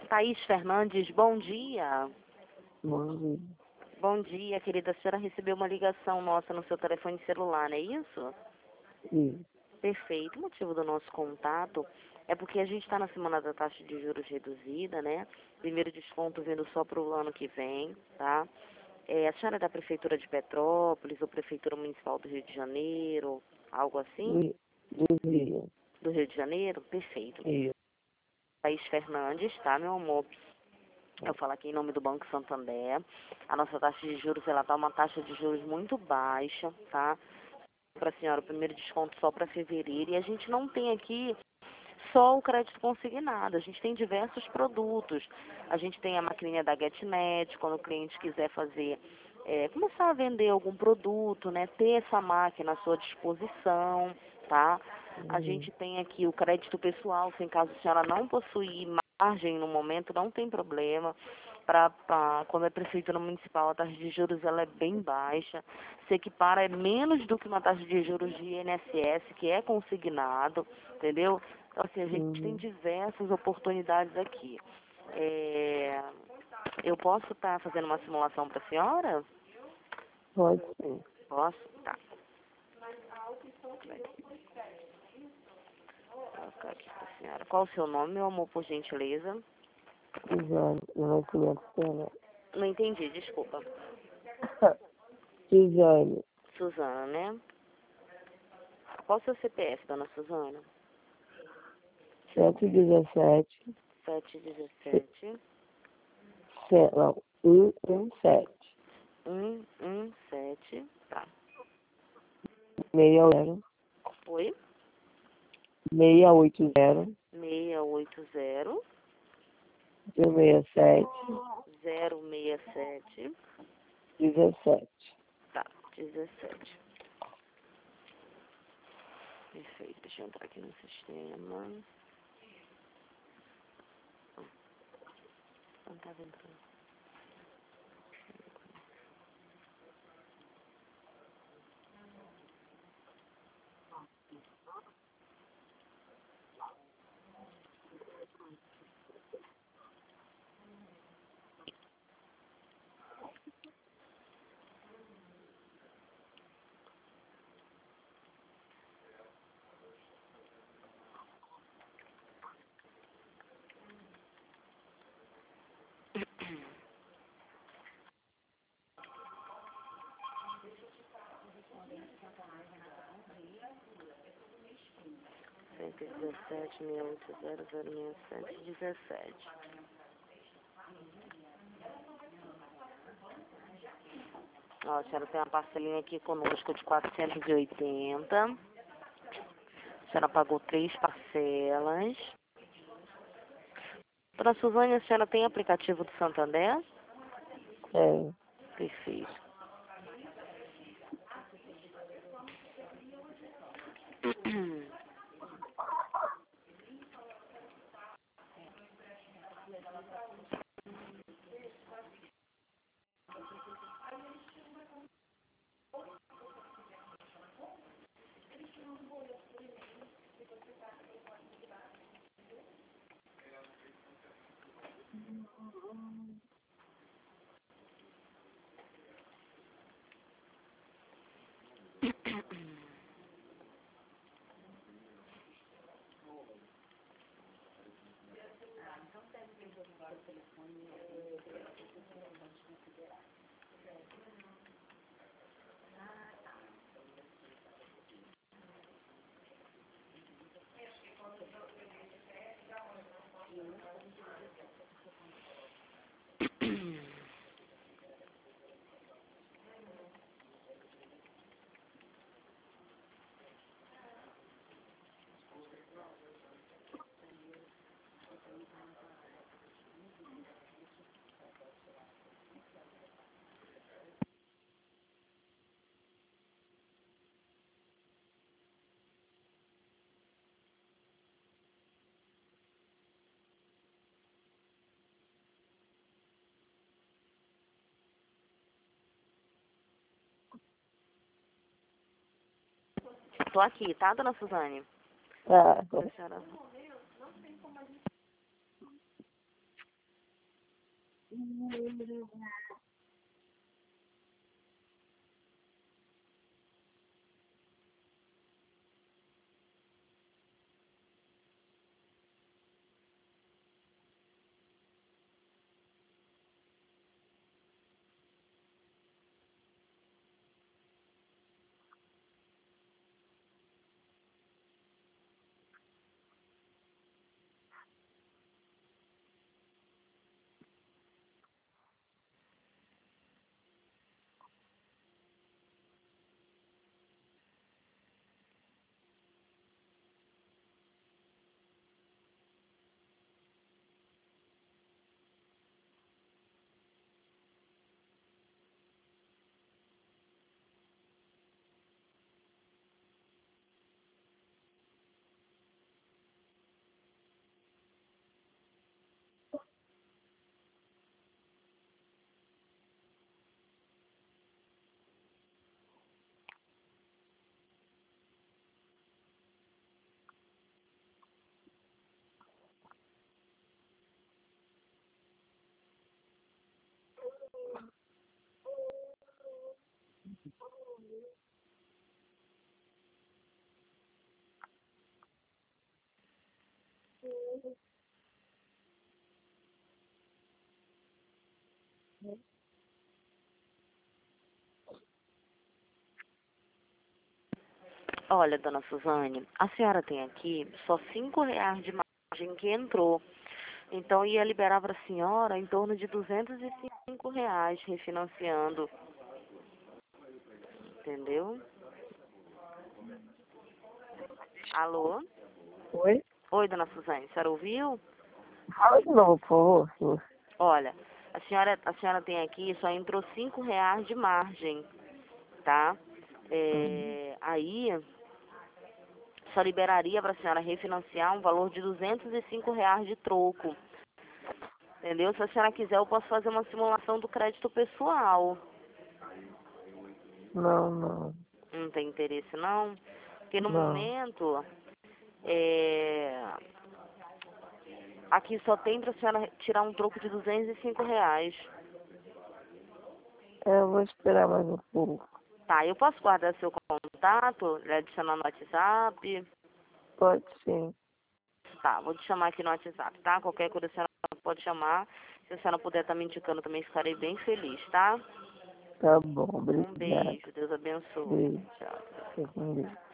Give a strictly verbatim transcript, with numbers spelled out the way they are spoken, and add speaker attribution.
Speaker 1: Thaís Fernandes, bom dia.
Speaker 2: Bom dia.
Speaker 1: Bom dia, querida. A senhora recebeu uma ligação nossa no seu telefone celular, não é isso?
Speaker 2: Isso.
Speaker 1: Perfeito. O motivo do nosso contato é porque a gente está na semana da taxa de juros reduzida, né? Primeiro desconto vindo só para o ano que vem, tá? É, a senhora é da Prefeitura de Petrópolis ou Prefeitura Municipal do Rio de Janeiro, algo assim?
Speaker 2: Do, do Rio.
Speaker 1: Do Rio de Janeiro? Perfeito.
Speaker 2: Isso.
Speaker 1: Thaís Fernandes, tá, meu amor? Eu falo aqui em nome do Banco Santander. A nossa taxa de juros, ela tá uma taxa de juros muito baixa, tá? Para a senhora, o primeiro desconto só para fevereiro. E a gente não tem aqui só o crédito consignado, a gente tem diversos produtos. A gente tem a maquininha da GetNet, quando o cliente quiser fazer, é, começar a vender algum produto, né? Ter essa máquina à sua disposição, tá? A
Speaker 2: Uhum.
Speaker 1: gente tem aqui o crédito pessoal, se em caso a senhora não possuir margem no momento, não tem problema. Pra, pra, quando é prefeitura municipal, a taxa de juros ela é bem baixa, se equipara é menos do que uma taxa de juros de I N S S, que é consignado, entendeu? Então, assim, a gente
Speaker 2: Uhum.
Speaker 1: tem diversas oportunidades aqui. É, eu posso estar fazendo uma simulação para a senhora?
Speaker 2: Pode ser.
Speaker 1: Posso? Tá. Vou colocar aqui para a senhora. Qual o seu nome, meu amor, por gentileza?
Speaker 2: Suzane. Meu nascimento dela.
Speaker 1: Não entendi, desculpa.
Speaker 2: Suzane.
Speaker 1: Suzana, né? Qual o seu C P F, dona Suzana?
Speaker 2: sete dezessete.
Speaker 1: sete dezessete.
Speaker 2: Não. um um sete.
Speaker 1: um um sete. Tá.
Speaker 2: seis zero.
Speaker 1: Oi?
Speaker 2: seis oito zero.
Speaker 1: seis oito zero.
Speaker 2: seis sete.
Speaker 1: zero seis sete.
Speaker 2: dezessete.
Speaker 1: Tá, dezessete. Perfeito, deixa eu entrar aqui no sistema. Não estava entrando. cento e dezessete, seis oito zero, zero seis sete, dezessete. Ó, a senhora tem uma parcelinha aqui conosco de quatrocentos e oitenta. A senhora pagou três parcelas. Dona Suzane, a senhora tem aplicativo do Santander?
Speaker 2: É.
Speaker 1: Perfeito. Tô aqui, tá, dona Suzane?
Speaker 2: Tá.
Speaker 1: A senhora... Olha, dona Suzane, a senhora tem aqui só cinco reais de margem que entrou. Então ia liberar para a senhora em torno de duzentos e cinco reais refinanciando. Entendeu? Alô?
Speaker 2: Oi?
Speaker 1: Oi, dona Suzane, a senhora ouviu?
Speaker 2: Fala de novo, por favor.
Speaker 1: Olha, a senhora, a senhora tem aqui, só entrou cinco reais de margem, tá? É, aí, só liberaria para a senhora refinanciar um valor de duzentos e cinco reais de troco. Entendeu? Se a senhora quiser, eu posso fazer uma simulação do crédito pessoal.
Speaker 2: Não, não.
Speaker 1: Não tem interesse, não? Porque no
Speaker 2: Não.
Speaker 1: momento, é, aqui só tem para a senhora tirar um troco de duzentos e cinco reais.
Speaker 2: É, eu vou esperar mais um pouco.
Speaker 1: Tá, eu posso guardar seu contato, lhe adicionar no WhatsApp?
Speaker 2: Pode sim.
Speaker 1: Tá, vou te chamar aqui no WhatsApp, tá? Qualquer coisa a senhora pode chamar. Se a senhora puder estar me indicando também, ficarei bem feliz, tá?
Speaker 2: Tá bom,
Speaker 1: Um
Speaker 2: obrigada.
Speaker 1: beijo, Deus abençoe.
Speaker 2: Beijo.
Speaker 1: Tchau.
Speaker 2: Fica com Deus.